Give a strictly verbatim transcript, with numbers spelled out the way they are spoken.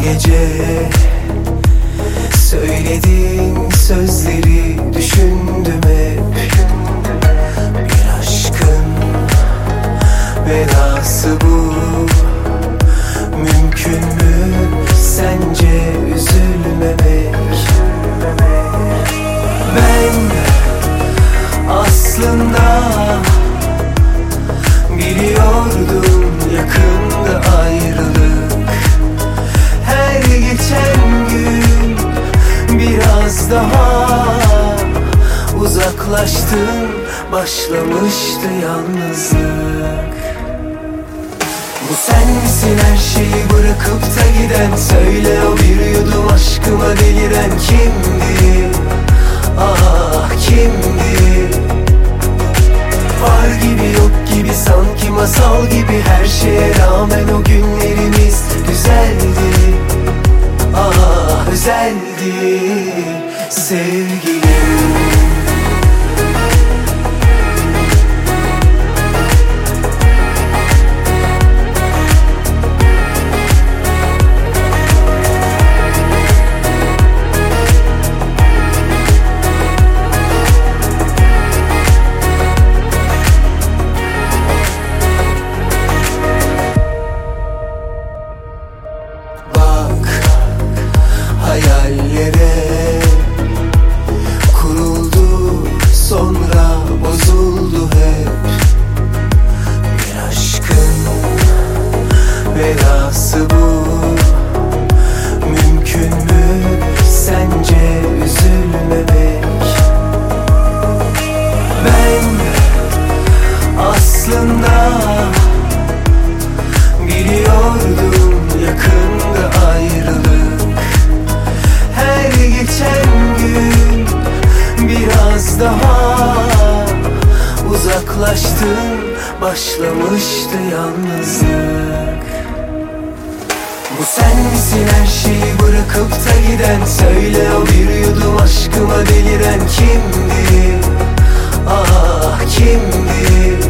gece söylediğin sözleri düşündüm hep. Bir aşkın belası bu. Mümkün mü sence üzülmemek? Ben aslında biliyordum yakında ayrılık. Her geçen gün biraz daha uzaklaştım, başlamıştı yalnızlık. Bu sen misin her şeyi bırakıp da giden? Söyle, o bir yudum aşkıma deliren kimdi? Ah kimdi? Var gibi yok gibi, sanki masal gibi. Her şeye rağmen o günlerimiz güzeldi. Ah özeldi sevgilim. Hayallere kuruldu, sonra bozuldu hep. Bir aşkın belası bu. Mümkün mü sence üzülmemek? Ben aslında biliyordum yakında ayrılık. Geçen gün biraz daha uzaklaştım, başlamıştı yalnızlık. Bu sen misin her şeyi bırakıp da giden? Söyle, o bir yudum aşkıma deliren kimdi? Ah kimdi?